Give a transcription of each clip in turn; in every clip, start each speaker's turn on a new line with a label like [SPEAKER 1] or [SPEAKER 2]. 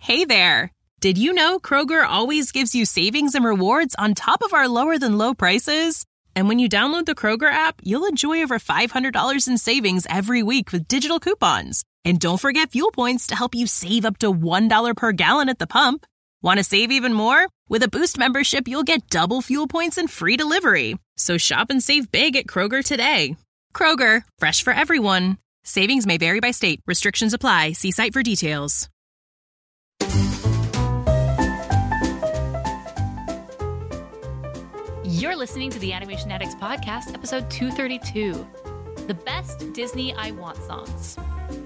[SPEAKER 1] Hey there! Did you know Kroger always gives you savings and rewards on top of our lower-than-low prices? And when you download the Kroger app, you'll enjoy over $500 in savings every week with digital coupons. And don't forget fuel points to help you save up to $1 per gallon at the pump. Want to save even more? With a Boost membership, you'll get double fuel points and free delivery. So shop and save big at Kroger today. Kroger, fresh for everyone. Savings may vary by state. Restrictions apply. See site for details.
[SPEAKER 2] You're listening to the Animation Addicts Podcast, episode 232, The Best Disney I Want Songs.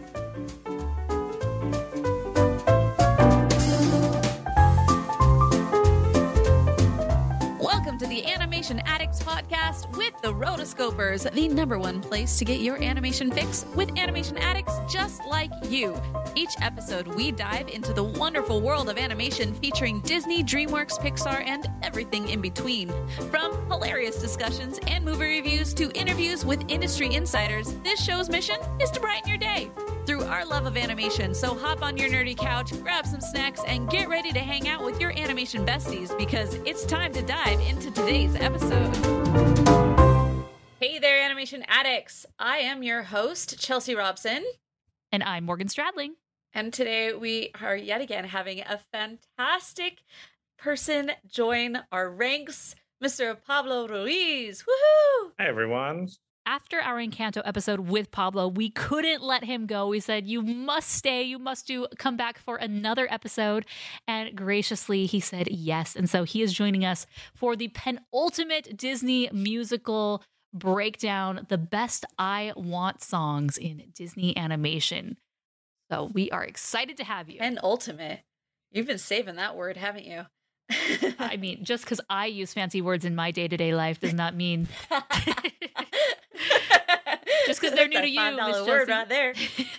[SPEAKER 2] Welcome to the Animation Addicts Podcast with the Rotoscopers, the #1 place to get your animation fix with animation addicts just like you. Each episode, we dive into the wonderful world of animation featuring Disney, DreamWorks, Pixar, and everything in between. From hilarious discussions and movie reviews to interviews with industry insiders, this show's mission is to brighten your day through our love of animation. So hop on your nerdy couch, grab some snacks, and get ready to hang out with your animation besties because it's time to dive into today's episode. Hey there, animation addicts. I am your host, Chelsea Robson.
[SPEAKER 3] And I'm Morgan Stradling.
[SPEAKER 2] And today we are yet again having a fantastic person join our ranks, Mr. Pablo Ruiz. Woohoo!
[SPEAKER 4] Hi, everyone.
[SPEAKER 3] After our Encanto episode with Pablo, we couldn't let him go. We said, you must stay. You must come back for another episode. And graciously, he said yes. And so he is joining us for the penultimate Disney musical breakdown, the best I Want songs in Disney animation. So we are excited to have you.
[SPEAKER 2] Penultimate. You've been saving that word, haven't you?
[SPEAKER 3] I mean, just because I use fancy words in my day-to-day life does not mean... Just because they're new to you,
[SPEAKER 2] $5 word right there.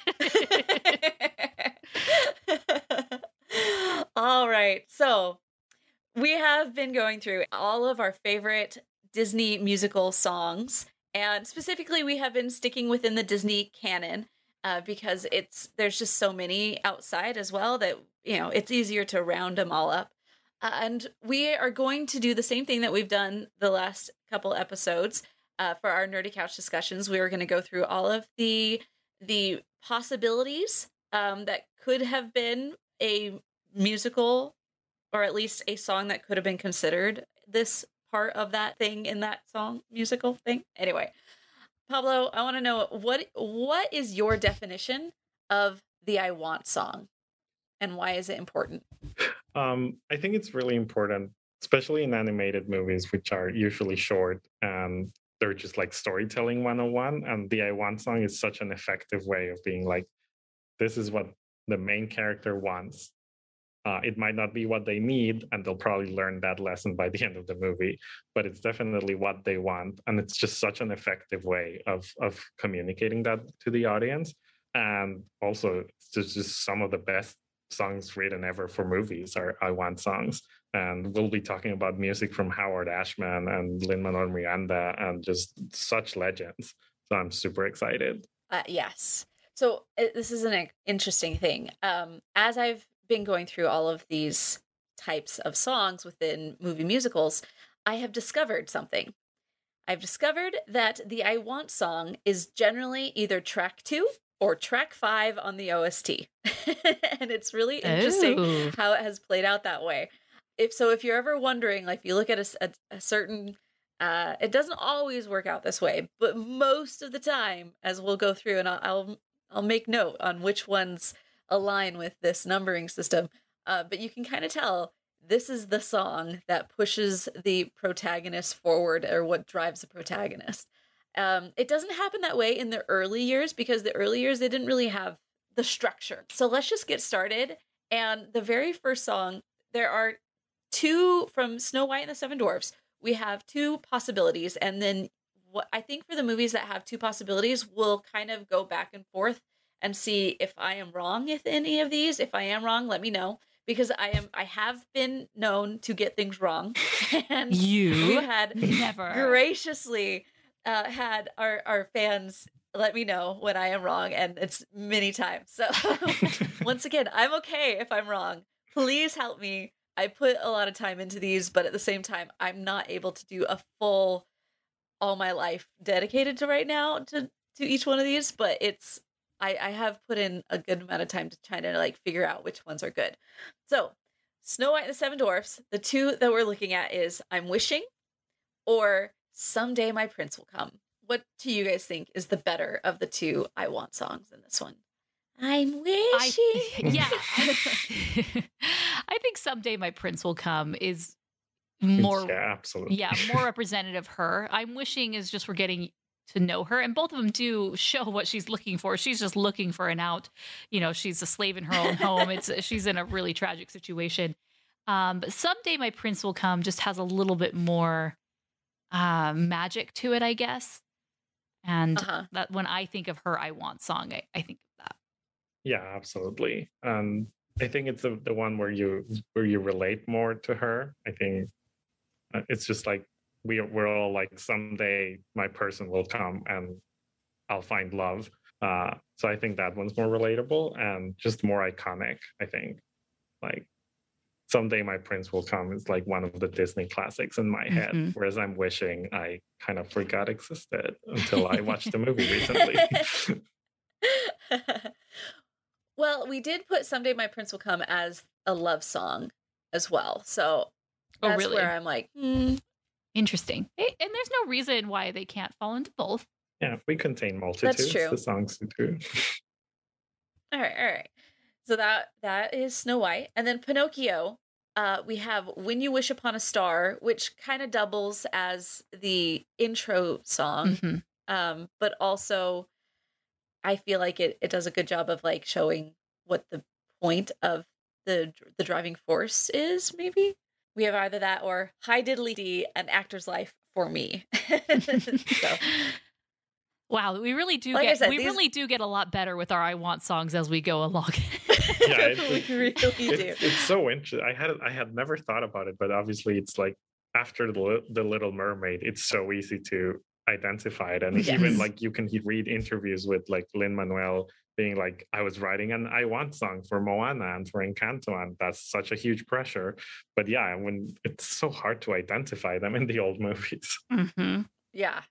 [SPEAKER 2] All right. So we have been going through all of our favorite Disney musical songs. And specifically, we have been sticking within the Disney canon because there's just so many outside as well that, it's easier to round them all up. And we are going to do the same thing that we've done the last couple episodes. For our Nerdy Couch discussions, we are going to go through all of the possibilities that could have been a musical, or at least a song that could have been considered this part of that thing in that song musical thing. Anyway, Pablo, I want to know what is your definition of the I Want song, and why is it important?
[SPEAKER 4] I think it's really important, especially in animated movies, which are usually short and they're just like storytelling 101. And the I Want song is such an effective way of being like, this is what the main character wants. It might not be what they need, and they'll probably learn that lesson by the end of the movie, but it's definitely what they want. And it's just such an effective way of communicating that to the audience. And also, it's just some of the best songs written ever for movies are I Want songs. And we'll be talking about music from Howard Ashman and Lin-Manuel Miranda and just such legends. So I'm super excited.
[SPEAKER 2] Yes. So this is an interesting thing. As I've been going through all of these types of songs within movie musicals, I have discovered something. I've discovered that the I Want song is generally either track 2 or track 5 on the OST. And it's really interesting how it has played out that way. If you're ever wondering, like, if you look at a certain, it doesn't always work out this way, but most of the time, as we'll go through, and I'll make note on which ones align with this numbering system. But you can kind of tell this is the song that pushes the protagonist forward, or what drives the protagonist. It doesn't happen that way in the early years, because the early years, they didn't really have the structure. So let's just get started. And the very first song, there are 2 from Snow White and the Seven Dwarfs. We have 2 possibilities. And then what I think for the movies that have 2 possibilities, we'll kind of go back and forth and see if I am wrong with any of these. If I am wrong, let me know, because I have been known to get things wrong. And
[SPEAKER 3] you
[SPEAKER 2] had
[SPEAKER 3] never
[SPEAKER 2] graciously had our fans let me know when I am wrong, and it's many times. So once again, I'm okay if I'm wrong. Please help me. I put a lot of time into these, but at the same time, I'm not able to do a full all my life dedicated to right now to each one of these, but I have put in a good amount of time to try to like figure out which ones are good. So Snow White and the Seven Dwarfs, the two that we're looking at is I'm Wishing or Someday My Prince Will Come. What do you guys think is the better of the two I Want songs in this one? I'm wishing.
[SPEAKER 3] I think Someday My Prince Will Come is more,
[SPEAKER 4] absolutely.
[SPEAKER 3] More representative of her. I'm Wishing is just we're getting to know her, and both of them do show what she's looking for. She's just looking for an out. She's a slave in her own home. She's in a really tragic situation. But Someday My Prince Will Come just has a little bit more magic to it, I guess. And that when I think of her I Want song, I think of that.
[SPEAKER 4] Yeah, absolutely. I think it's the one where you relate more to her. I think it's just like we're all like, someday my person will come and I'll find love. So I think that one's more relatable and just more iconic. I think like Someday My Prince Will Come is like one of the Disney classics in my head, whereas I'm Wishing I kind of forgot existed until I watched the movie recently.
[SPEAKER 2] Well, we did put Someday My Prince Will Come as a love song as well. So that's where I'm like,
[SPEAKER 3] Interesting. And there's no reason why they can't fall into both.
[SPEAKER 4] Yeah, we contain multitudes.
[SPEAKER 2] That's true.
[SPEAKER 4] The songs do.
[SPEAKER 2] All right. So that is Snow White. And then Pinocchio, we have When You Wish Upon a Star, which kind of doubles as the intro song. But also I feel like it does a good job of like showing what the point of the driving force is, maybe. We have either that or Hi Diddly Dee, An Actor's Life for Me. So.
[SPEAKER 3] Wow, we really do really do get a lot better with our I Want songs as we go along.
[SPEAKER 2] Yeah, we really do.
[SPEAKER 4] It's so interesting. I had never thought about it, but obviously it's like after the Little Mermaid, it's so easy to identify it, and even like you can read interviews with like Lin-Manuel being like, I was writing an I Want song for Moana and for Encanto, and that's such a huge pressure. But yeah, when it's so hard to identify them in the old movies.
[SPEAKER 2] Yeah.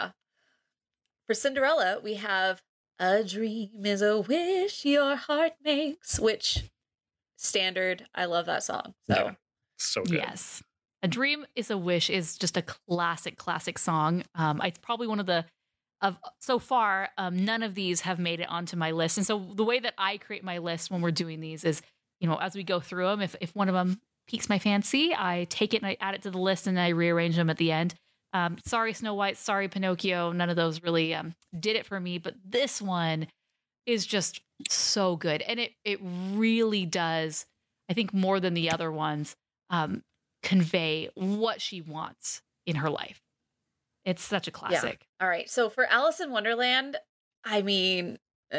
[SPEAKER 2] For Cinderella, we have A Dream is a Wish Your Heart Makes, which standard. I love that song.
[SPEAKER 4] So good.
[SPEAKER 3] Yes. A Dream is a Wish is just a classic song. It's probably one of so far, none of these have made it onto my list. And so the way that I create my list when we're doing these is, as we go through them, if one of them piques my fancy, I take it and I add it to the list and I rearrange them at the end. Sorry, Snow White. Sorry, Pinocchio. None of those really did it for me. But this one is just so good. And it really does, I think more than the other ones, convey what she wants in her life. It's such a classic.
[SPEAKER 2] Yeah. All right. So for Alice in Wonderland, I mean,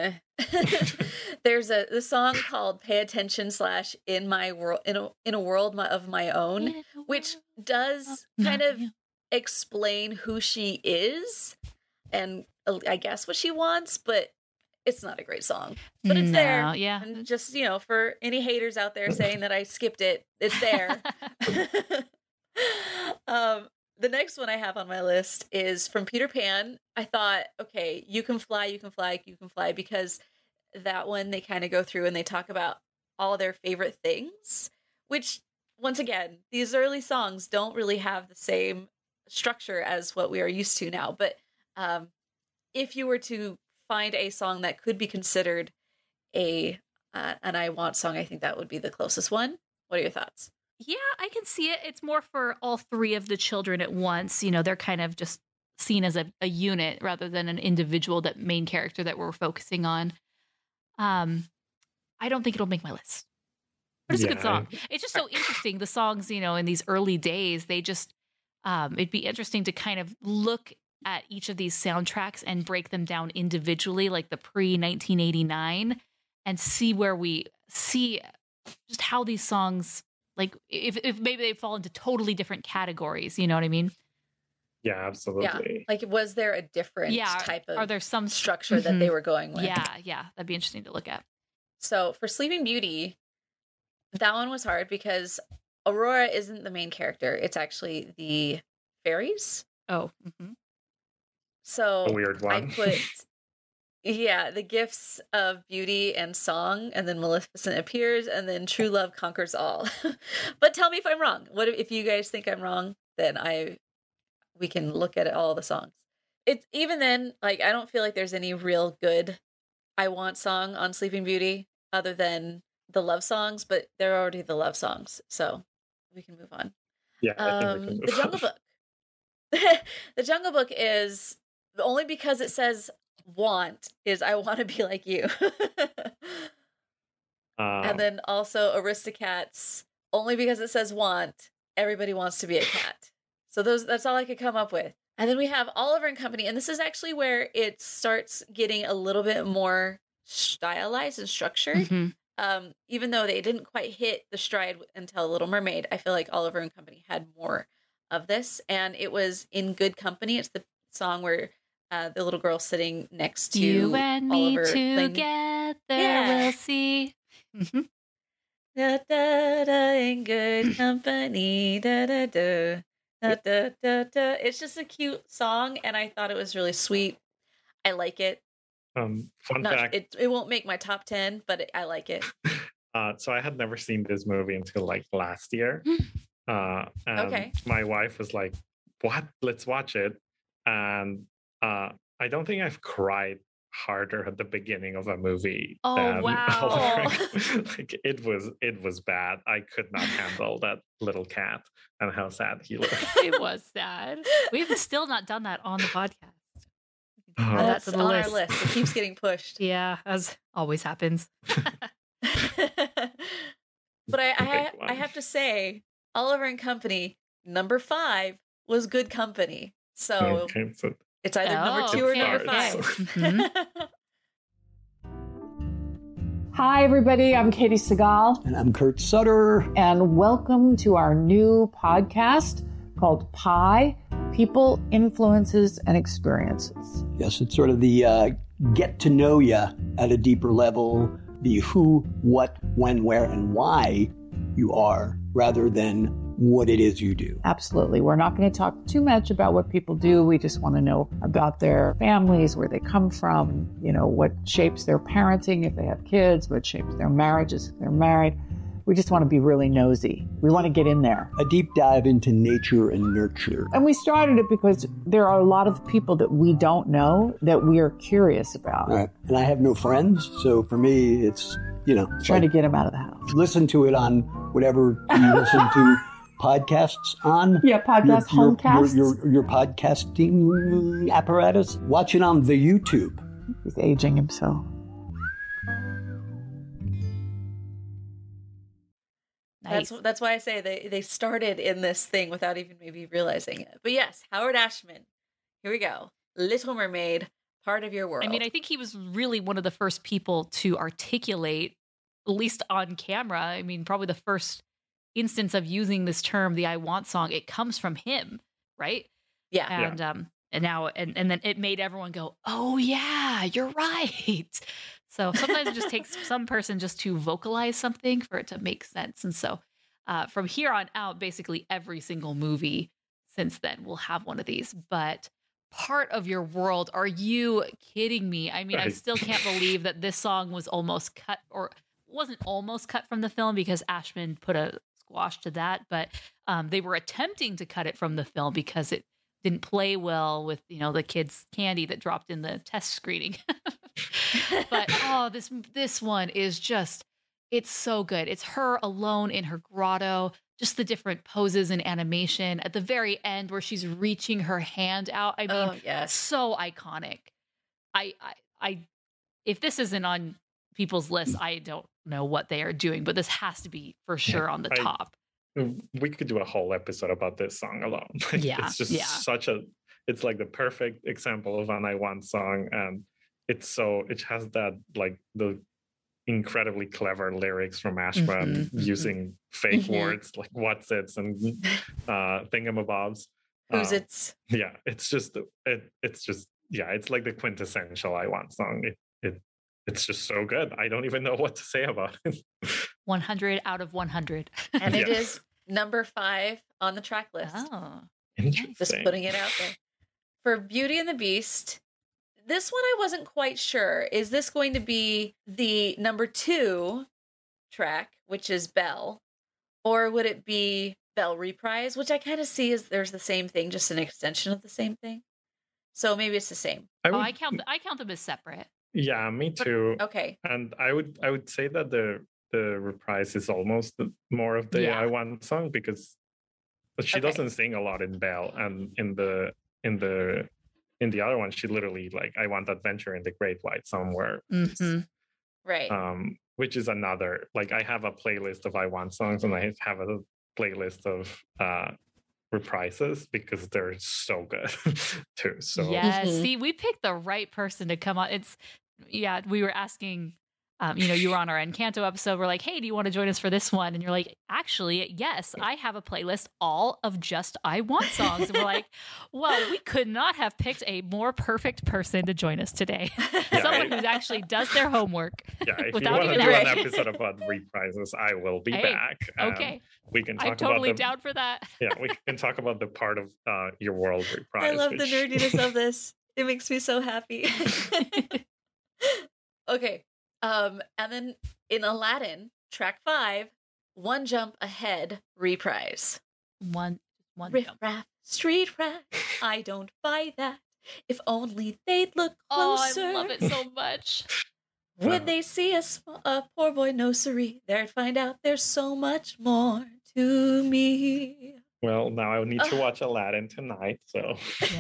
[SPEAKER 2] there's the song called Pay Attention / In My World, in a World of My Own, which does kind of explain who she is and I guess what she wants, but it's not a great song. But it's there.
[SPEAKER 3] Yeah.
[SPEAKER 2] And just, for any haters out there saying that I skipped it, it's there. The next one I have on my list is from Peter Pan. I thought, okay, You Can Fly, You Can Fly, You Can Fly, because that one they kind of go through and they talk about all their favorite things, which once again, these early songs don't really have the same structure as what we are used to now. But if you were to find a song that could be considered an I Want song, I think that would be the closest one. What are your thoughts?
[SPEAKER 3] Yeah, I can see it. It's more for all three of the children at once. They're kind of just seen as a unit rather than an individual, that main character that we're focusing on. I don't think it'll make my list. But it's a good song. It's just so interesting. The songs, in these early days, they just, it'd be interesting to kind of look at each of these soundtracks and break them down individually, like the pre-1989, and see where we see just how these songs, like if maybe they fall into totally different categories, you know what I mean?
[SPEAKER 4] Yeah, absolutely.
[SPEAKER 2] Like, was there a different type of
[SPEAKER 3] are there some
[SPEAKER 2] structure that they were going with?
[SPEAKER 3] Yeah, that'd be interesting to look at.
[SPEAKER 2] So for Sleeping Beauty, that one was hard because Aurora isn't the main character. It's actually the fairies.
[SPEAKER 3] Oh.
[SPEAKER 2] So
[SPEAKER 4] A weird one.
[SPEAKER 2] I put, the gifts of beauty and song, and then Maleficent appears, and then true love conquers all. But tell me if I'm wrong. What if you guys think I'm wrong? Then we can look at all the songs. It's even then, like, I don't feel like there's any real good I Want song on Sleeping Beauty other than the love songs, but they're already the love songs, so we can move on.
[SPEAKER 4] Yeah, I think we can move
[SPEAKER 2] The Jungle Book. The Jungle Book is only because it says want is I want to be like you. And then also Aristocats, only because it says want, everybody wants to be a cat. So that's all I could come up with. And then we have Oliver and Company, and this is actually where it starts getting a little bit more stylized and structured. Even though they didn't quite hit the stride until Little Mermaid, I feel like Oliver and Company had more of this, and it was In Good Company. It's the song where the little girl sitting next to
[SPEAKER 3] you and
[SPEAKER 2] Oliver
[SPEAKER 3] me together, we'll see.
[SPEAKER 2] Da, da, da, in good company. Da, da, da. Da, da, da, da. It's just a cute song, and I thought it was really sweet. I like it.
[SPEAKER 4] Fun fact.
[SPEAKER 2] It won't make my top 10, but I like it.
[SPEAKER 4] So I had never seen this movie until like last year. And
[SPEAKER 2] Okay.
[SPEAKER 4] my wife was like, "What? Let's watch it." And I don't think I've cried harder at the beginning of a movie.
[SPEAKER 3] Oh, wow.
[SPEAKER 4] Like it was bad. I could not handle that little cat and how sad he looked.
[SPEAKER 3] It was sad. We've still not done that on the podcast. Add that
[SPEAKER 2] That's
[SPEAKER 3] to the
[SPEAKER 2] on
[SPEAKER 3] list.
[SPEAKER 2] our list. It keeps getting pushed.
[SPEAKER 3] Yeah, as always happens.
[SPEAKER 2] But I have to say, Oliver and Company, number 5 was Good Company. So
[SPEAKER 4] Okay, so
[SPEAKER 2] it's either number 2 or number 5.
[SPEAKER 5] Hi, everybody. I'm Katie Segal.
[SPEAKER 6] And I'm Kurt Sutter.
[SPEAKER 5] And welcome to our new podcast called Pi, People, Influences, and Experiences.
[SPEAKER 6] Yes, it's sort of the get to know you at a deeper level, the who, what, when, where, and why you are, rather than what it is you do.
[SPEAKER 5] Absolutely. We're not going to talk too much about what people do. We just want to know about their families, where they come from, what shapes their parenting if they have kids, what shapes their marriages if they're married. We just want to be really nosy. We want to get in there.
[SPEAKER 6] A deep dive into nature and nurture.
[SPEAKER 5] And we started it because there are a lot of people that we don't know that we are curious about.
[SPEAKER 6] All right. And I have no friends, so for me, it's,
[SPEAKER 5] trying to get them out of the house.
[SPEAKER 6] Listen to it on whatever you listen to podcasts on.
[SPEAKER 5] Yeah, podcast, homecasts.
[SPEAKER 6] Your podcasting apparatus. Watch it on the YouTube.
[SPEAKER 5] He's aging himself.
[SPEAKER 3] Nice.
[SPEAKER 2] That's why I say they started in this thing without even maybe realizing it. But yes, Howard Ashman. Here we go. Little Mermaid, part of your world.
[SPEAKER 3] I mean, I think he was really one of the first people to articulate, at least on camera. I mean, probably the first instance of using this term, the I Want song, it comes from him, right?
[SPEAKER 2] Yeah.
[SPEAKER 3] And now then it made everyone go, oh yeah, you're right. So sometimes it just takes some person just to vocalize something for it to make sense. And so from here on out, basically every single movie since then will have one of these. But part of your world, are you kidding me? I mean, I still can't believe that this song was almost cut, or wasn't almost cut from the film because Ashman put a squash to that. But they were attempting to cut it from the film because it didn't play well with, the kids' candy that dropped in the test screening. But this one is just, it's so good. It's her alone in her grotto, just the different poses and animation at the very end where she's reaching her hand out. I mean, so iconic. I if this isn't on people's list, I don't know what they are doing, but this has to be for sure on the top.
[SPEAKER 4] We could do a whole episode about this song alone. It's just it's like the perfect example of an I Want song, and it has that, like, the incredibly clever lyrics from Ashman using fake words like what's-its and thingamabobs.
[SPEAKER 2] Who's its?
[SPEAKER 4] Yeah, it's just it's like the quintessential I Want song. It's just so good. I don't even know what to say about it.
[SPEAKER 3] 100 out of 100.
[SPEAKER 2] And it
[SPEAKER 4] Yeah.
[SPEAKER 2] is number 5 on the track list.
[SPEAKER 3] Oh.
[SPEAKER 4] Interesting.
[SPEAKER 2] Just putting it out there. For Beauty and the Beast, this one I wasn't quite sure. Is this going to be the number 2 track, which is Belle, or would it be Belle Reprise, which I kind of see as there's the same thing, just an extension of the same thing. So maybe it's the same.
[SPEAKER 3] I count them as separate.
[SPEAKER 4] Yeah, me too.
[SPEAKER 2] Okay.
[SPEAKER 4] And I would say that the reprise is almost more of the I Want song, because she doesn't sing a lot in Belle, and in the other one she literally like I Want Adventure in the Great White Somewhere.
[SPEAKER 2] Right.
[SPEAKER 4] Which is another, like, I have a playlist of I Want songs, and I have a playlist of reprises because they're so good too. So
[SPEAKER 3] see, we picked the right person to come on. We were asking, you were on our Encanto episode. We're like, hey, do you want to join us for this one? And you're like, actually, yes, I have a playlist all of just I Want songs. And we're like, well, we could not have picked a more perfect person to join us today. Someone who actually does their homework.
[SPEAKER 4] Yeah, if you want to do an episode about reprises, I will be back.
[SPEAKER 3] Okay.
[SPEAKER 4] We can talk
[SPEAKER 3] I'm totally down for that.
[SPEAKER 4] Yeah, we can talk about the part of Your World reprise.
[SPEAKER 2] I love the nerdiness of this. It makes me so happy. Okay. And then in Aladdin, track 5, One Jump Ahead reprise.
[SPEAKER 3] One
[SPEAKER 2] Riff
[SPEAKER 3] jump.
[SPEAKER 2] raff, street rat, I don't buy that. If only they'd look closer.
[SPEAKER 3] Oh, I love it so much.
[SPEAKER 2] When they see a poor boy, no siree, they'd find out there's so much more to me.
[SPEAKER 4] Well, now I need to watch Aladdin tonight. So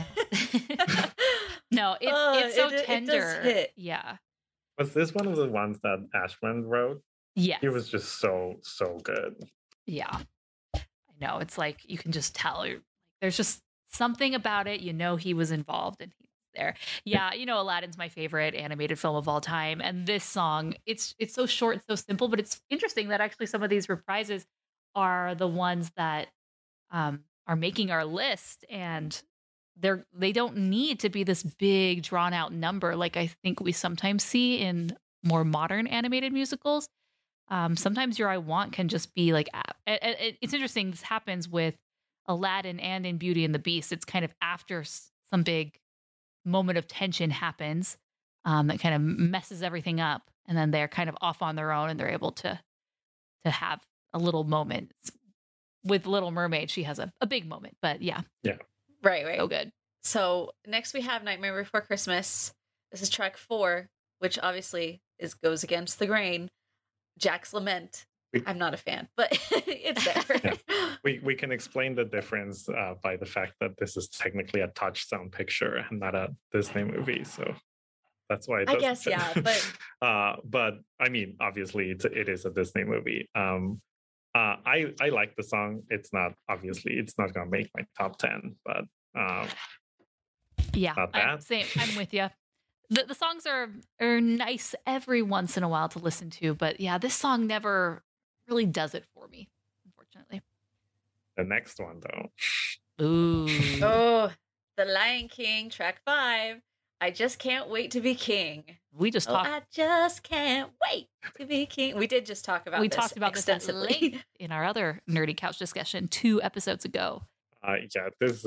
[SPEAKER 3] no, it's so tender.
[SPEAKER 2] It does hit.
[SPEAKER 3] Yeah.
[SPEAKER 4] Was this one of the ones that Ashman wrote?
[SPEAKER 3] Yes.
[SPEAKER 4] It was just so good.
[SPEAKER 3] Yeah. I know. It's like you can just tell there's just something about it. He was involved and he was there. Yeah, Aladdin's my favorite animated film of all time. And this song, it's so short and so simple, but it's interesting that actually some of these reprises are the ones that are making our list, and they don't need to be this big drawn out number like I think we sometimes see in more modern animated musicals. Sometimes your I Want can just be like, it's interesting. This happens with Aladdin and in Beauty and the Beast. It's kind of after some big moment of tension happens that kind of messes everything up, and then they're kind of off on their own, and they're able to have a little moment. With Little Mermaid, she has a big moment, but yeah.
[SPEAKER 2] Right.
[SPEAKER 3] So good.
[SPEAKER 2] So next we have Nightmare Before Christmas. This is track 4, which obviously goes against the grain. Jack's Lament. I'm not a fan, but it's there.
[SPEAKER 4] Yeah. We can explain the difference by the fact that this is technically a Touchstone picture and not a Disney movie. So that's why it doesn't
[SPEAKER 2] guess,
[SPEAKER 4] fit.
[SPEAKER 2] yeah,
[SPEAKER 4] but I mean, obviously it is a Disney movie. I like the song. It's not gonna make my top 10, but
[SPEAKER 3] yeah,
[SPEAKER 4] not bad.
[SPEAKER 3] I'm with you. The songs are nice every once in a while to listen to, but yeah, this song never really does it for me, unfortunately.
[SPEAKER 4] The next one, though.
[SPEAKER 3] Ooh.
[SPEAKER 2] Oh, The Lion King, track 5. I just can't wait to be king.
[SPEAKER 3] We just talked.
[SPEAKER 2] I just can't wait to be king. We did just talk about.
[SPEAKER 3] We
[SPEAKER 2] this
[SPEAKER 3] talked about
[SPEAKER 2] extensively
[SPEAKER 3] this at length in our other nerdy couch discussion 2 episodes ago.
[SPEAKER 4] Yeah, this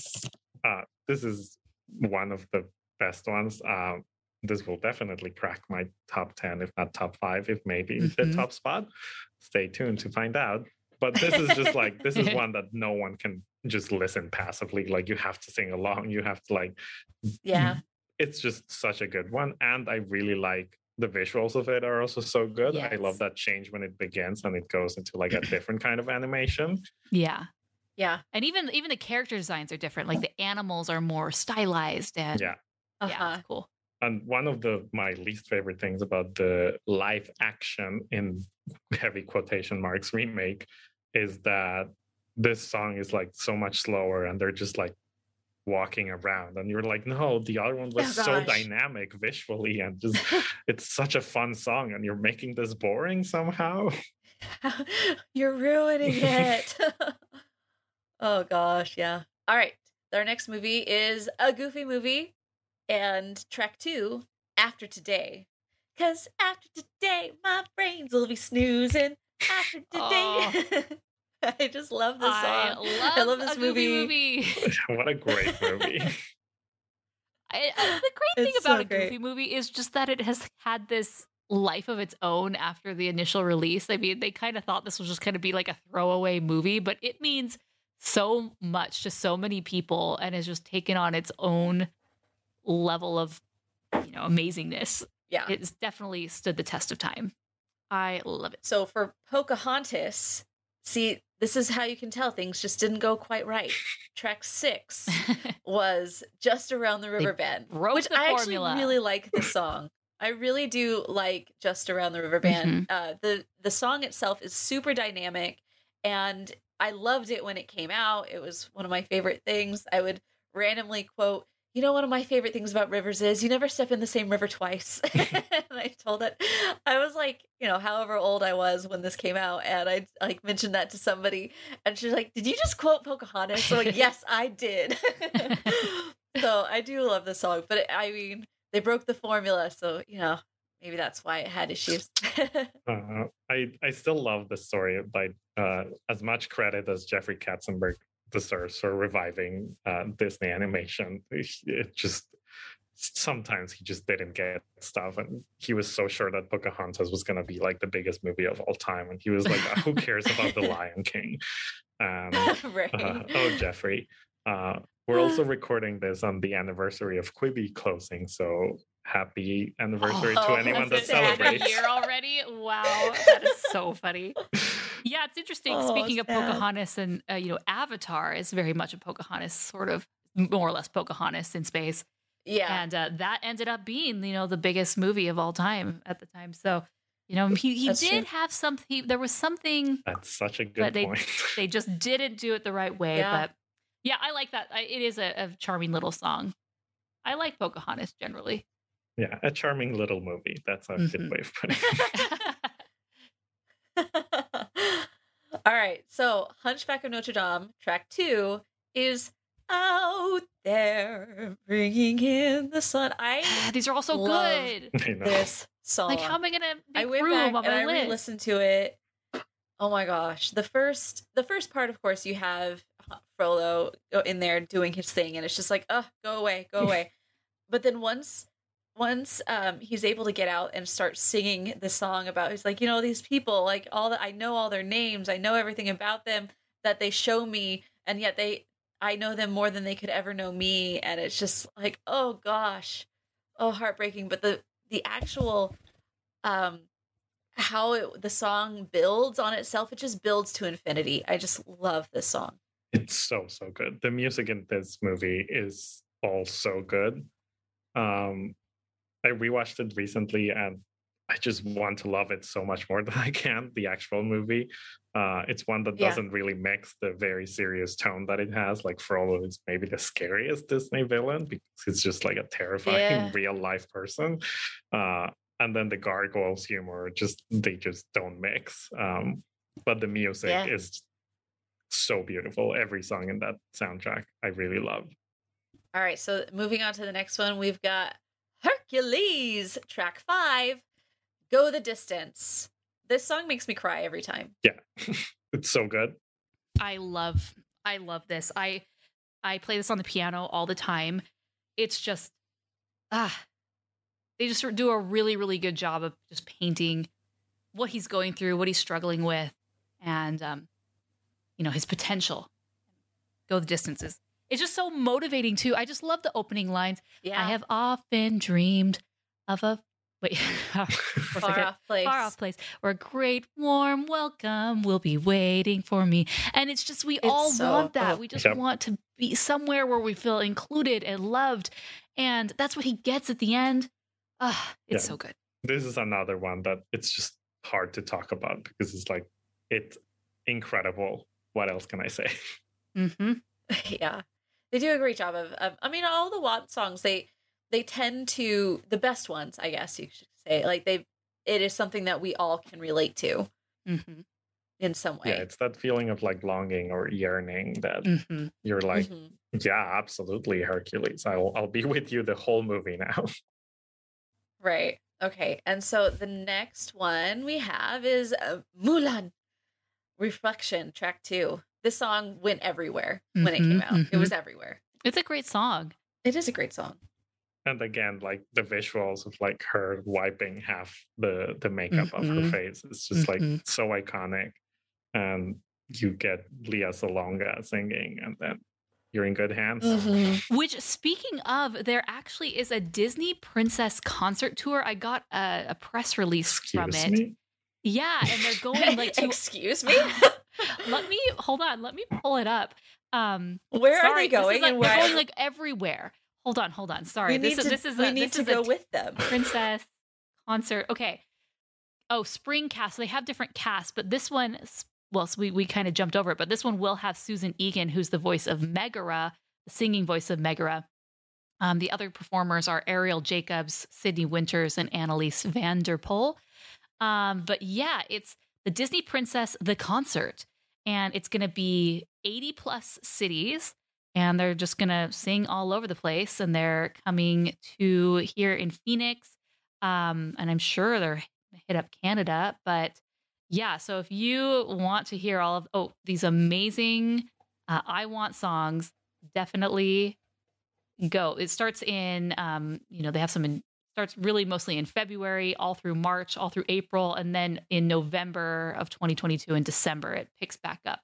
[SPEAKER 4] is one of the best ones. This will definitely crack my top 10, if not top 5, if maybe the top spot. Stay tuned to find out. But this is just like, this is one that no one can just listen passively. Like, you have to sing along. You have to
[SPEAKER 2] Yeah.
[SPEAKER 4] It's just such a good one. And I really like the visuals of it are also so good.
[SPEAKER 3] Yes.
[SPEAKER 4] I love that change when it begins and it goes into like a different kind of animation.
[SPEAKER 3] Yeah.
[SPEAKER 2] Yeah.
[SPEAKER 3] And even the character designs are different. Like the animals are more stylized and
[SPEAKER 4] Yeah.
[SPEAKER 3] yeah, it's cool.
[SPEAKER 4] And one of my least favorite things about the live action in heavy quotation marks remake is that this song is like so much slower and they're just like walking around and you're like, no, the other one was so dynamic visually and just it's such a fun song and you're making this boring somehow.
[SPEAKER 2] You're ruining it. Oh gosh, yeah. All right. our next movie is a Goofy movie, and track 2, After Today. 'Cause after today, my brains will be snoozing. After today. I just love this song. I love this
[SPEAKER 3] a movie.
[SPEAKER 4] What a great movie.
[SPEAKER 3] The great thing
[SPEAKER 2] It's
[SPEAKER 3] about
[SPEAKER 2] so
[SPEAKER 3] a Goofy
[SPEAKER 2] great.
[SPEAKER 3] movie is just that it has had this life of its own after the initial release. I mean, they kind of thought this was just going to be like a throwaway movie, but it means so much to so many people and has just taken on its own level of, amazingness.
[SPEAKER 2] Yeah.
[SPEAKER 3] It's definitely stood the test of time. I love it.
[SPEAKER 2] So for Pocahontas, see, this is how you can tell things just didn't go quite right. Track 6 was Just Around the River Bend,
[SPEAKER 3] broke
[SPEAKER 2] which
[SPEAKER 3] the
[SPEAKER 2] I
[SPEAKER 3] formula.
[SPEAKER 2] actually really like this song. I really do like Just Around the River Bend. The song itself is super dynamic, and I loved it when it came out. It was one of my favorite things. I would randomly quote, one of my favorite things about rivers is you never step in the same river twice. And I told it, I was like, however old I was when this came out, and I like mentioned that to somebody, and she's like, "Did you just quote Pocahontas?" I'm like, "Yes, I did." So I do love the song, but they broke the formula, so maybe that's why it had issues.
[SPEAKER 4] I still love the story by as much credit as Jeffrey Katzenberg deserves for reviving Disney animation. It just sometimes he just didn't get stuff, and he was so sure that Pocahontas was going to be like the biggest movie of all time, and he was like, "Who cares about the Lion King?"
[SPEAKER 2] Right.
[SPEAKER 4] Jeffrey. We're also recording this on the anniversary of Quibi closing, so happy anniversary to anyone that
[SPEAKER 3] Has it been
[SPEAKER 4] celebrates.
[SPEAKER 3] a year already? Wow, that is so funny. Yeah, it's interesting. Speaking of Pocahontas, and Avatar is very much a Pocahontas, sort of more or less Pocahontas in space.
[SPEAKER 2] Yeah,
[SPEAKER 3] and that ended up being the biggest movie of all time at the time. So he
[SPEAKER 2] That's
[SPEAKER 3] did
[SPEAKER 2] true.
[SPEAKER 3] have something. There was something.
[SPEAKER 4] That's such a good point.
[SPEAKER 3] They just didn't do it the right way.
[SPEAKER 2] Yeah.
[SPEAKER 3] But yeah, I like that. It is a charming little song. I like Pocahontas generally.
[SPEAKER 4] Yeah, a charming little movie. That's a good way of putting it.
[SPEAKER 2] All right, so Hunchback of Notre Dame, track 2 is Out There Bringing in the Sun.
[SPEAKER 3] These are all so
[SPEAKER 2] love
[SPEAKER 3] good.
[SPEAKER 2] this song.
[SPEAKER 3] Like, how am I gonna make
[SPEAKER 2] I went
[SPEAKER 3] room
[SPEAKER 2] back
[SPEAKER 3] on
[SPEAKER 2] and
[SPEAKER 3] my
[SPEAKER 2] I
[SPEAKER 3] list?
[SPEAKER 2] re-listened to it. Oh my gosh, the first part, of course, you have Frollo in there doing his thing, and it's just like, oh, go away. But then once he's able to get out and start singing the song about, he's like, these people, like I know all their names, I know everything about them that they show me, and yet I know them more than they could ever know me, and it's just like, oh gosh, heartbreaking. But the actual how the song builds on itself, it just builds to infinity. I just love this song.
[SPEAKER 4] It's so good. The music in this movie is all so good. I rewatched it recently, and I just want to love it so much more than I can. The actual movie, it's one that doesn't really mix the very serious tone that it has. Like Frollo is maybe the scariest Disney villain because he's just like a terrifying real life person. And then the gargoyles humor, they just don't mix. But the music is so beautiful. Every song in that soundtrack, I really love.
[SPEAKER 2] All right, so moving on to the next one, we've got Hercules, track 5, Go the Distance. This song makes me cry every time.
[SPEAKER 4] Yeah, it's so good.
[SPEAKER 3] I love this. I play this on the piano all the time. It's just, they just do a really, really good job of just painting what he's going through, what he's struggling with, and, his potential. Go the distances. It's just so motivating too. I just love the opening lines.
[SPEAKER 2] Yeah.
[SPEAKER 3] I have often dreamed of a
[SPEAKER 2] far off place
[SPEAKER 3] where a great warm welcome will be waiting for me. And it's just, we all want that. We just want to be somewhere where we feel included and loved. And that's what he gets at the end. It's so good.
[SPEAKER 4] This is another one that it's just hard to talk about because it's like, it's incredible. What else can I say?
[SPEAKER 3] Mm-hmm.
[SPEAKER 2] Yeah. They do a great job of all the WAP songs, they tend to, the best ones, I guess you should say, like it is something that we all can relate to.
[SPEAKER 3] Mm-hmm.
[SPEAKER 2] in some way.
[SPEAKER 4] Yeah, it's that feeling of like longing or yearning that
[SPEAKER 3] Mhm.
[SPEAKER 4] you're like,
[SPEAKER 2] Mhm.
[SPEAKER 4] yeah, absolutely, Hercules. I'll be with you the whole movie now.
[SPEAKER 2] Right. Okay. And so the next one we have is Mulan Reflection, track 2. This song went everywhere when it came out. It was everywhere.
[SPEAKER 3] It's a great song.
[SPEAKER 2] It is a great song.
[SPEAKER 4] And again, like the visuals of like her wiping half the makeup of her face. It's just like so iconic. And you get Leah Salonga singing, and then you're in good hands.
[SPEAKER 3] Which, speaking of, there actually is a Disney Princess concert tour. I got a press release from it.
[SPEAKER 4] Me?
[SPEAKER 3] Yeah, and they're going like to.
[SPEAKER 2] Excuse me.
[SPEAKER 3] Let me pull it up.
[SPEAKER 2] Where are they going?
[SPEAKER 3] And they're going like everywhere. Hold on. Sorry,
[SPEAKER 2] we need to go with them.
[SPEAKER 3] Princess concert. Okay. Oh, spring cast. So they have different casts, but this one, well, so we kind of jumped over it, but this one will have Susan Egan, who's the voice of Megara, the singing voice of Megara. The other performers are Ariel Jacobs, Sydney Winters, and Annalise van der Pol. But yeah, it's the Disney Princess, the concert, and it's going to be 80 plus cities, and they're just going to sing all over the place, and they're coming to here in Phoenix, and I'm sure they're going to hit up Canada, but yeah, so if you want to hear all of these amazing I Want songs, definitely go. It starts in, they have some starts really mostly in February, all through March, all through April, and then in November of 2022 and December, it picks back up.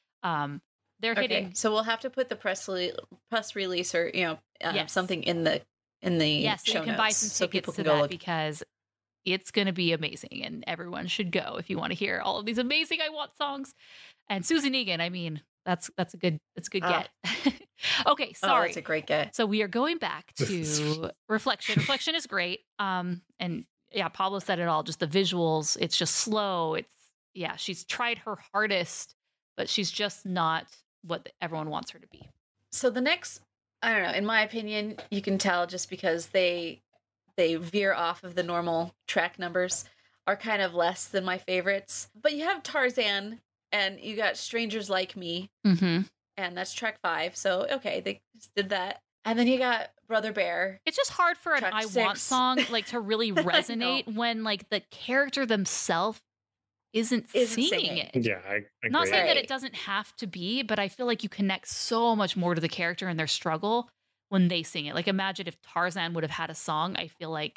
[SPEAKER 3] They're hitting.
[SPEAKER 2] So we'll have to put the press release or something in the show
[SPEAKER 3] you can
[SPEAKER 2] notes
[SPEAKER 3] buy some
[SPEAKER 2] so
[SPEAKER 3] tickets
[SPEAKER 2] people
[SPEAKER 3] to
[SPEAKER 2] can go
[SPEAKER 3] that
[SPEAKER 2] look.
[SPEAKER 3] because it's going to be amazing, and everyone should go if you want to hear all of these amazing I Want songs. And Susan Egan, I mean, that's a good get. Okay, sorry.
[SPEAKER 2] That's a great get.
[SPEAKER 3] So we are going back to Reflection. Reflection is great. And yeah, Pablo said it all, just the visuals. It's just slow. She's tried her hardest, but she's just not what everyone wants her to be.
[SPEAKER 2] So the next, I don't know, in my opinion, you can tell just because they veer off of the normal track numbers, are kind of less than my favorites. But you have Tarzan, and you got Strangers Like Me, and that's track 5. So, okay, they just did that. And then you got Brother Bear.
[SPEAKER 3] It's just hard for an I
[SPEAKER 2] 6.
[SPEAKER 3] Want song like to really resonate when like the character themselves isn't singing it.
[SPEAKER 4] Yeah, I agree.
[SPEAKER 3] Not saying that it doesn't have to be, but I feel like you connect so much more to the character and their struggle when they sing it. Like, imagine if Tarzan would have had a song, I feel like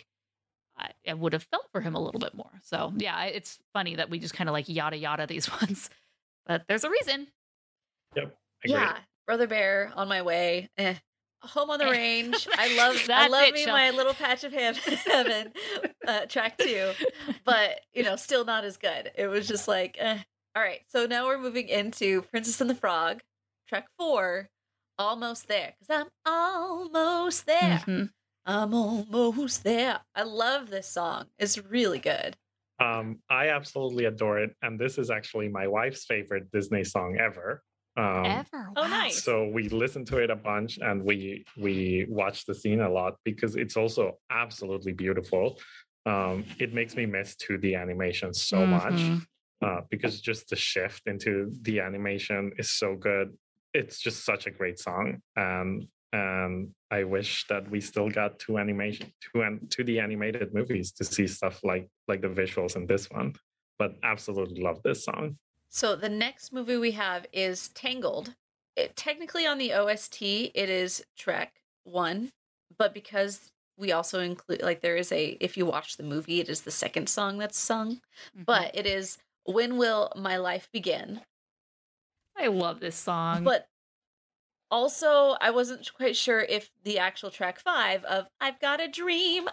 [SPEAKER 3] I would have felt for him a little bit more. So yeah, it's funny that we just kind of like yada yada these ones, but there's a reason.
[SPEAKER 4] Yep.
[SPEAKER 2] Yeah, Brother Bear, On My Way, Home on the Range. I love
[SPEAKER 3] Shel.
[SPEAKER 2] my little patch of heaven, track 2, but still not as good. It was just like, all right. So now we're moving into Princess and the Frog, track 4, Almost There, because I'm almost there. I'm almost there. I love this song. It's really good.
[SPEAKER 4] I absolutely adore it, and this is actually my wife's favorite Disney song ever.
[SPEAKER 3] Ever?
[SPEAKER 2] Oh, nice.
[SPEAKER 4] So we listened to it a bunch, and we watched the scene a lot because it's also absolutely beautiful. It makes me miss 2D animation so much because just the shift into the animation is so good. It's just such a great song, and I wish that we still got 2D animated movies to see stuff like the visuals in this one. But absolutely love this song.
[SPEAKER 2] So the next movie we have is Tangled. Technically on the OST, it is track 1, but because we also include, like, there is if you watch the movie, it is the second song that's sung, but it is When Will My Life Begin?
[SPEAKER 3] I love this song.
[SPEAKER 2] But also, I wasn't quite sure if the actual track 5 of I've Got a Dream,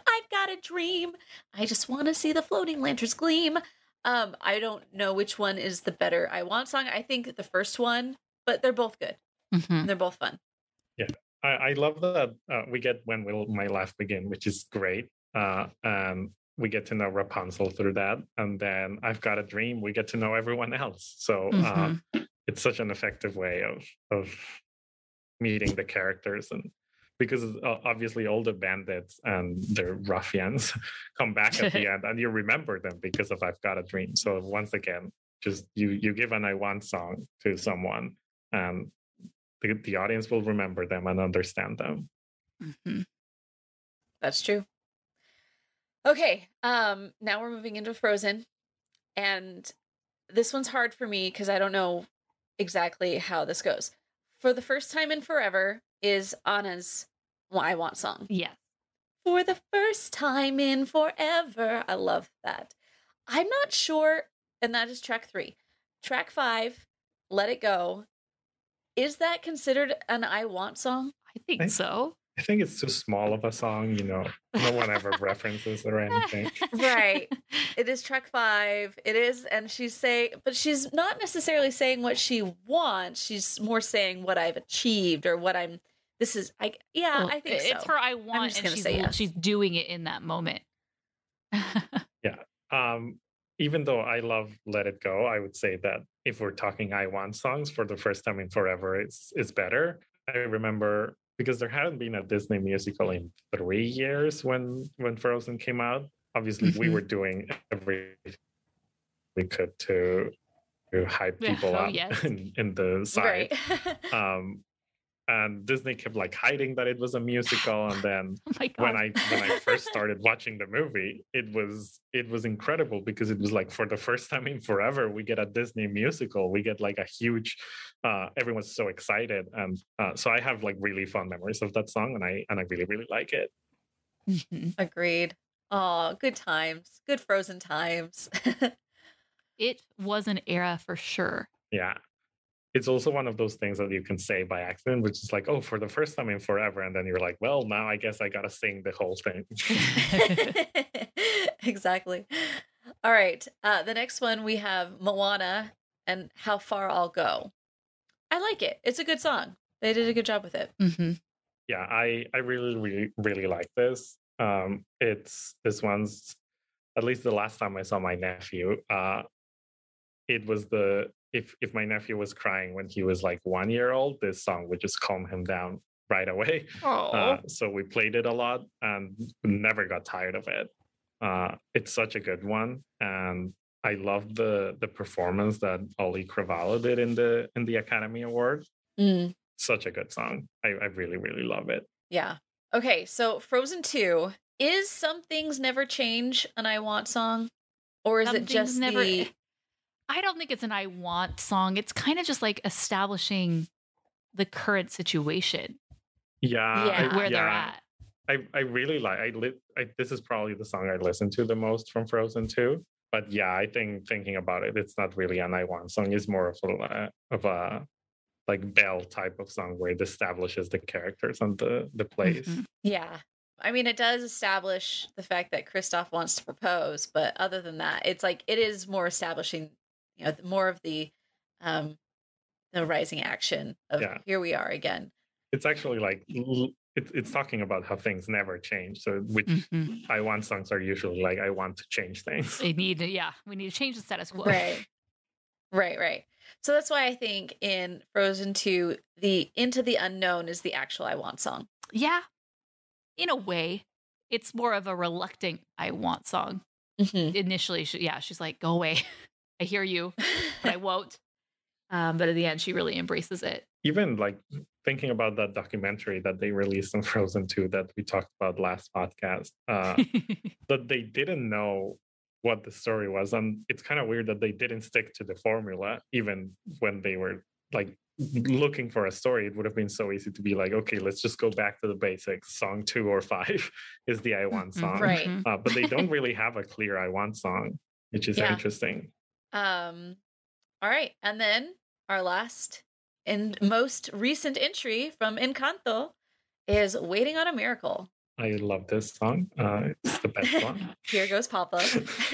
[SPEAKER 2] I just want to see the floating lanterns gleam. I don't know which one is the better I Want song. I think the first one, but they're both good. They're both fun.
[SPEAKER 4] Yeah, I love that we get When Will My Life Begin, which is great. And we get to know Rapunzel through that. And then I've Got a Dream, we get to know everyone else. So it's such an effective way of meeting the characters, and because obviously all the bandits and their ruffians come back at the end, and you remember them because of I've Got a Dream. So once again, just you give an I Want song to someone, and the audience will remember them and understand them.
[SPEAKER 3] Mm-hmm.
[SPEAKER 2] That's true. Okay, now we're moving into Frozen, and this one's hard for me because I don't know exactly how this goes. For the first time in forever is Anna's I Want song.
[SPEAKER 3] Yeah.
[SPEAKER 2] For the first time in forever. I love that. I'm not sure, and that is track 3. Track 5, Let It Go. Is that considered an I Want song?
[SPEAKER 3] I think so.
[SPEAKER 4] I think it's too small of a song, no one ever references or anything.
[SPEAKER 2] Right. It is track 5. It is, and but she's not necessarily saying what she wants. She's more saying what I've achieved or what I think so.
[SPEAKER 3] It's her I want, and she's doing it in that moment.
[SPEAKER 4] Yeah. Even though I love Let It Go, I would say that if we're talking I Want songs, For the First Time in Forever, it's better. I remember, because there hadn't been a Disney musical in 3 years when Frozen came out. Obviously, we were doing everything we could to hype people up in the site.
[SPEAKER 2] Right.
[SPEAKER 4] And Disney kept hiding that it was a musical. And then when I first started watching the movie, it was incredible, because it was for the first time in forever, we get a Disney musical. We get a huge, everyone's so excited. And so I have really fond memories of that song, and I really, really like it.
[SPEAKER 2] Agreed. Oh, good times. Good Frozen times.
[SPEAKER 3] It was an era for sure.
[SPEAKER 4] Yeah. It's also one of those things that you can say by accident, which is oh, for the first time in forever. And then you're well, now I guess I got to sing the whole thing.
[SPEAKER 2] Exactly. All right. The next one, we have Moana and How Far I'll Go. I like it. It's a good song. They did a good job with it.
[SPEAKER 3] Mm-hmm.
[SPEAKER 4] Yeah, I really, really, really like this. This one's, at least the last time I saw my nephew, it was if my nephew was crying when he was 1 year old, this song would just calm him down right away. So we played it a lot and never got tired of it. It's such a good one, and I love the performance that Ollie Cravalho did in the Academy Award. Such a good song. I really, really love it.
[SPEAKER 2] Yeah. Okay, so Frozen 2, is Some Things Never Change an I Want song? Or is it just
[SPEAKER 3] I don't think it's an I Want song. It's kind of just establishing the current situation.
[SPEAKER 4] Yeah.
[SPEAKER 3] Where they're at.
[SPEAKER 4] I really this is probably the song I listen to the most from Frozen 2. But yeah, I think thinking about it, it's not really an I Want song. It's more of a Belle type of song where it establishes the characters and the place.
[SPEAKER 3] Mm-hmm.
[SPEAKER 2] Yeah. I mean, it does establish the fact that Kristoff wants to propose, but other than that, it's it is more establishing, more of the rising action of here we are again.
[SPEAKER 4] It's actually it's talking about how things never change. So which I Want songs are usually I want to change things.
[SPEAKER 3] We need to change the status quo.
[SPEAKER 2] Right. So that's why I think in Frozen 2, the Into the Unknown is the actual I Want song.
[SPEAKER 3] Yeah. In a way, it's more of a reluctant I Want song.
[SPEAKER 2] Mm-hmm.
[SPEAKER 3] Initially, she's like, go away. I hear you, but I won't. But at the end, she really embraces it.
[SPEAKER 4] Even thinking about that documentary that they released on Frozen 2 that we talked about last podcast, that they didn't know what the story was. And it's kind of weird that they didn't stick to the formula, even when they were looking for a story. It would have been so easy to be okay, let's just go back to the basics. Song 2 or 5 is the I Want song.
[SPEAKER 2] Right.
[SPEAKER 4] But they don't really have a clear I Want song, which is interesting.
[SPEAKER 2] All right. And then our last and most recent entry from Encanto is Waiting on a Miracle.
[SPEAKER 4] I love this song. It's the best one.
[SPEAKER 2] Here goes Papa.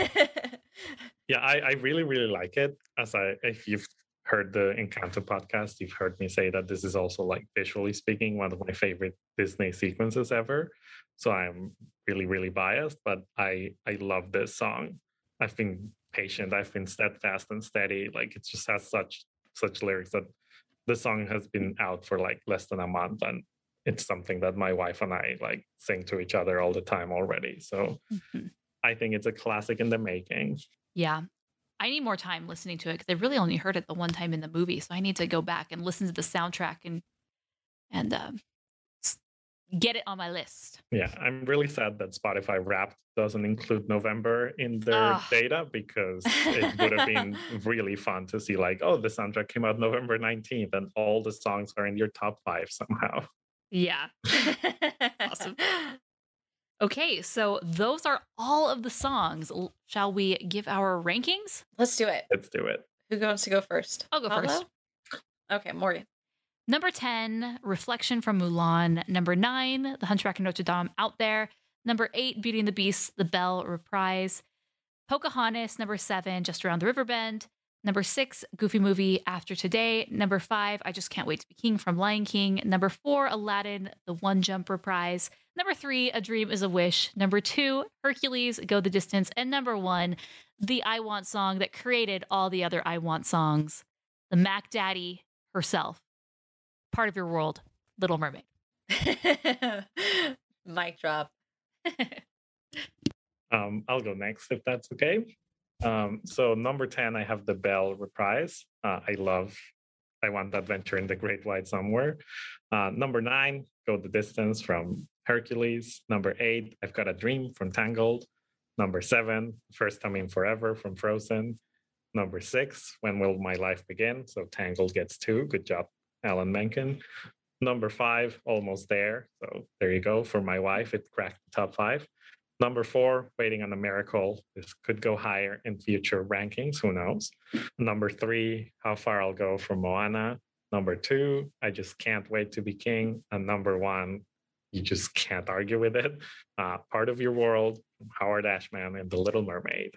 [SPEAKER 4] Yeah, I really, really like it. If you've heard the Encanto podcast, you've heard me say that this is also visually speaking, one of my favorite Disney sequences ever. So I'm really, really biased, but I love this song. I've been patient. I've been steadfast and steady. It just has such lyrics that the song has been out for less than a month, and it's something that my wife and I sing to each other all the time already. So I think it's a classic in the making.
[SPEAKER 3] Yeah. I need more time listening to it because I really only heard it the one time in the movie. So I need to go back and listen to the soundtrack and get it on my list.
[SPEAKER 4] Yeah, I'm really sad that Spotify Wrapped doesn't include November in their data, because it would have been really fun to see like, oh, the soundtrack came out November 19th and all the songs are in your top 5 somehow.
[SPEAKER 3] Yeah. Awesome. Okay, so those are all of the songs. Shall we give our rankings?
[SPEAKER 2] Let's do it.
[SPEAKER 4] Let's do it.
[SPEAKER 2] Who wants to go first?
[SPEAKER 3] I'll go first.
[SPEAKER 2] Okay, Morgan.
[SPEAKER 3] Number 10, Reflection from Mulan. Number 9, The Hunchback of Notre Dame, Out There. Number 8, Beauty and the Beast, The Belle reprise. Pocahontas. Number 7, Just Around the River Bend. Number 6, Goofy Movie, After Today. Number 5, I Just Can't Wait to Be King from Lion King. Number 4, Aladdin, The One Jump reprise. Number 3, A Dream is a Wish. Number 2, Hercules, Go the Distance. And number 1, the I Want song that created all the other I Want songs. The Mac Daddy herself. Part of Your World, Little Mermaid.
[SPEAKER 2] Mic drop.
[SPEAKER 4] I'll go next if that's okay. So number 10, I have the Belle reprise. I Want Adventure in the Great White Somewhere. Number 9, Go the Distance from Hercules. Number 8, I've Got a Dream from Tangled. Number 7, First Time in Forever from Frozen. Number 6, When Will My Life Begin? So Tangled gets 2. Good job, Alan Menken. Number 5, Almost There. So there you go. For my wife, it cracked the top 5. Number 4, Waiting on a Miracle. This could go higher in future rankings. Who knows? Number 3, How Far I'll Go from Moana. Number 2, I Just Can't Wait to Be King. And number 1, you just can't argue with it. Part of Your World, from Howard Ashman and The Little Mermaid.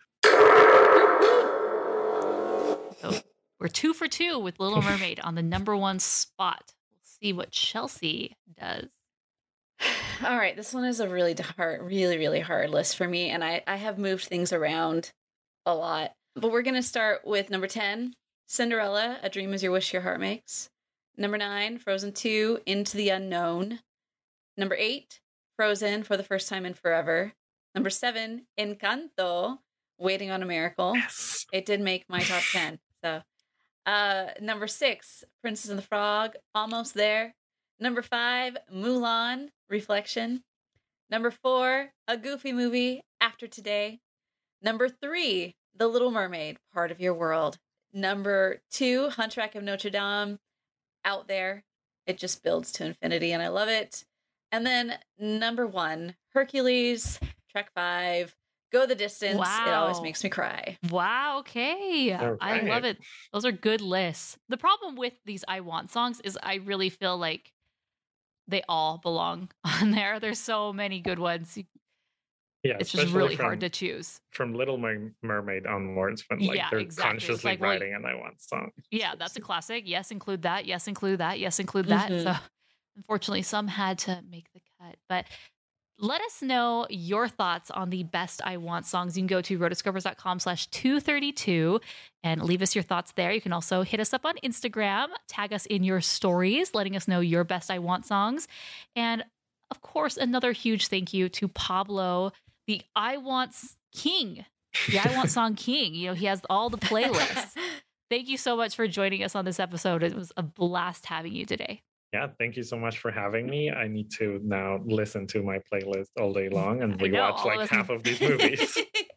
[SPEAKER 3] So we're 2 for 2 with Little Mermaid on the number 1 spot. We'll see what Chelsea does.
[SPEAKER 2] All right, this one is a really hard list for me, and I have moved things around a lot. But we're going to start with number 10, Cinderella, A Dream Is Your Wish Your Heart Makes. Number 9, Frozen 2, Into the Unknown. Number 8, Frozen, For the First Time in Forever. Number 7, Encanto, Waiting on a Miracle.
[SPEAKER 4] Yes.
[SPEAKER 2] It did make my top 10. So, number 6, Princess and the Frog, Almost There. Number 5, Mulan, Reflection. Number 4, A Goofy Movie, After Today. Number 3, The Little Mermaid, Part of Your World. Number 2, Hunchback of Notre Dame, Out There. It just builds to infinity, and I love it. And then number 1, Hercules, Track 5, Go the Distance.
[SPEAKER 3] Wow.
[SPEAKER 2] It always makes me cry.
[SPEAKER 3] Wow, okay.
[SPEAKER 4] All
[SPEAKER 3] I
[SPEAKER 4] right.
[SPEAKER 3] love it. Those are good lists. The problem with these I Want songs is I really feel like they all belong on there. There's so many good ones.
[SPEAKER 4] Yeah,
[SPEAKER 3] It's just
[SPEAKER 4] especially
[SPEAKER 3] really hard to choose.
[SPEAKER 4] From Little Mermaid onwards, when like
[SPEAKER 3] Yeah,
[SPEAKER 4] they're
[SPEAKER 3] exactly. It's
[SPEAKER 4] consciously
[SPEAKER 3] like, well,
[SPEAKER 4] writing an I Want song.
[SPEAKER 3] Yeah, that's a classic. Yes, include that. Yes, include that. Yes, include that.
[SPEAKER 2] Mhm.
[SPEAKER 3] So unfortunately, some had to make the cut. But let us know your thoughts on the best I Want songs. You can go to rotoscopers.com/232 and leave us your thoughts there. You can also hit us up on Instagram, tag us in your stories, letting us know your best I Want songs. And of course, another huge thank you to Pablo, the I Want King, the I Want Song King. You know, he has all the playlists. Thank you so much for joining us on this episode. It was a blast having you today.
[SPEAKER 4] Yeah, thank you so much for having me. I need to now listen to my playlist all day long and
[SPEAKER 3] I know,
[SPEAKER 4] rewatch
[SPEAKER 3] all
[SPEAKER 4] like
[SPEAKER 3] of us-
[SPEAKER 4] half of these movies.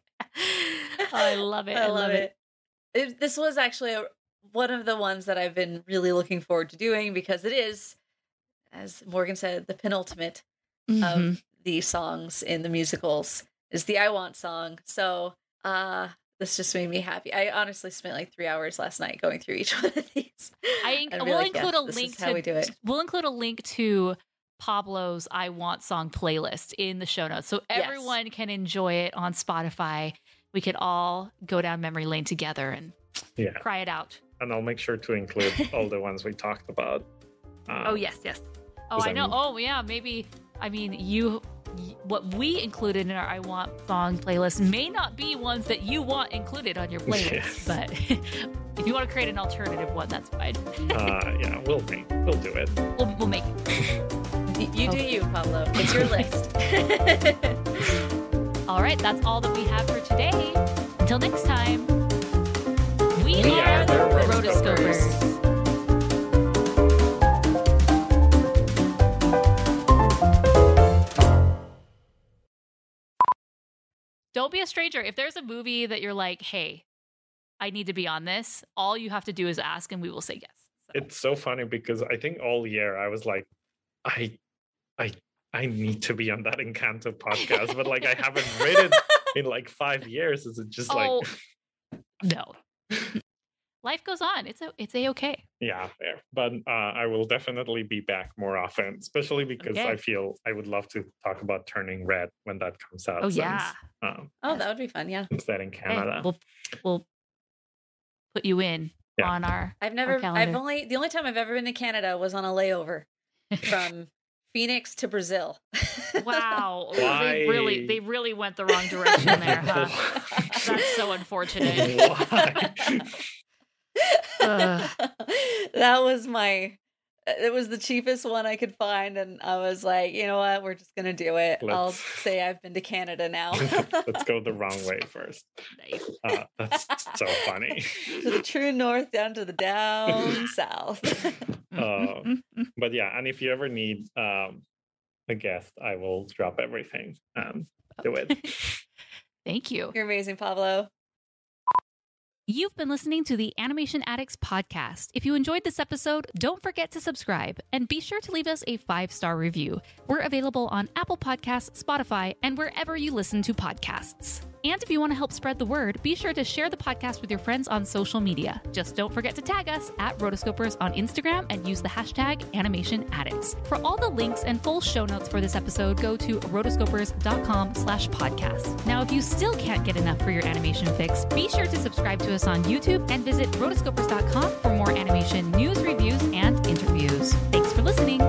[SPEAKER 3] I love it.
[SPEAKER 2] I love it. This was actually one of the ones that I've been really looking forward to doing, because it is, as Morgan said, the penultimate
[SPEAKER 3] Mhm.
[SPEAKER 2] of the songs in the musicals is the I Want song. So this just made me happy. I honestly spent like 3 hours last night going through each one of these. And be
[SPEAKER 3] We'll
[SPEAKER 2] like,
[SPEAKER 3] include
[SPEAKER 2] yes,
[SPEAKER 3] a
[SPEAKER 2] this
[SPEAKER 3] link
[SPEAKER 2] is how we do it.
[SPEAKER 3] We'll include a link to Pablo's I Want song playlist in the show notes, so
[SPEAKER 2] Yes.
[SPEAKER 3] everyone can enjoy it on Spotify. We could all go down memory lane together and
[SPEAKER 4] Yeah,
[SPEAKER 3] cry it out.
[SPEAKER 4] and I'll make sure to include all the ones we talked about.
[SPEAKER 3] Oh yes. Oh,
[SPEAKER 4] Does
[SPEAKER 3] I know.
[SPEAKER 4] that mean-
[SPEAKER 3] Oh yeah, maybe. I mean, what we included in our I Want song playlist may not be ones that you want included on your playlist,
[SPEAKER 4] Yes.
[SPEAKER 3] but if you want to create an alternative one, that's fine.
[SPEAKER 4] Yeah, we'll do it.
[SPEAKER 3] We'll make it.
[SPEAKER 2] You do you, Pablo. It's your list.
[SPEAKER 3] All right, that's all that we have for today. Until next time. We are the Rotoscopers. Don't be a stranger. If there's a movie that you're like, hey, I need to be on this, all you have to do is ask and we will say yes. So.
[SPEAKER 4] It's so funny because I think all year I was like, I need to be on that Encanto podcast, but like I haven't read it in like 5 years. Is it just like
[SPEAKER 3] no. Life goes on. It's a-okay.
[SPEAKER 4] Yeah, fair. But I will definitely be back more often, especially because I feel I would love to talk about Turning Red when that comes out.
[SPEAKER 3] Oh, yeah.
[SPEAKER 2] That would be fun. Yeah.
[SPEAKER 4] It's that in Canada.
[SPEAKER 3] Hey, we'll put you in on our calendar.
[SPEAKER 2] The only time I've ever been to Canada was on a layover from Phoenix to Brazil.
[SPEAKER 3] Wow. They really went the wrong direction there, huh? That's so unfortunate.
[SPEAKER 4] Why?
[SPEAKER 2] That was it was the cheapest one I could find, and I was like, you know what, we're just gonna do it. I'll say I've been to Canada now.
[SPEAKER 4] Let's go the wrong way first.
[SPEAKER 3] Nice.
[SPEAKER 4] That's so funny.
[SPEAKER 2] To the true north, down to the down south.
[SPEAKER 4] But yeah, and if you ever need a guest, I will drop everything and do it.
[SPEAKER 3] Thank you.
[SPEAKER 2] You're amazing, Pablo.
[SPEAKER 3] You've been listening to the Animation Addicts podcast. If you enjoyed this episode, don't forget to subscribe and be sure to leave us a 5-star review. We're available on Apple Podcasts, Spotify, and wherever you listen to podcasts. And if you want to help spread the word, be sure to share the podcast with your friends on social media. Just don't forget to tag us at Rotoscopers on Instagram and use the hashtag Animation Addicts. For all the links and full show notes for this episode, go to rotoscopers.com/podcast. Now, if you still can't get enough for your animation fix, be sure to subscribe to us on YouTube and visit rotoscopers.com for more animation news, reviews, and interviews. Thanks for listening.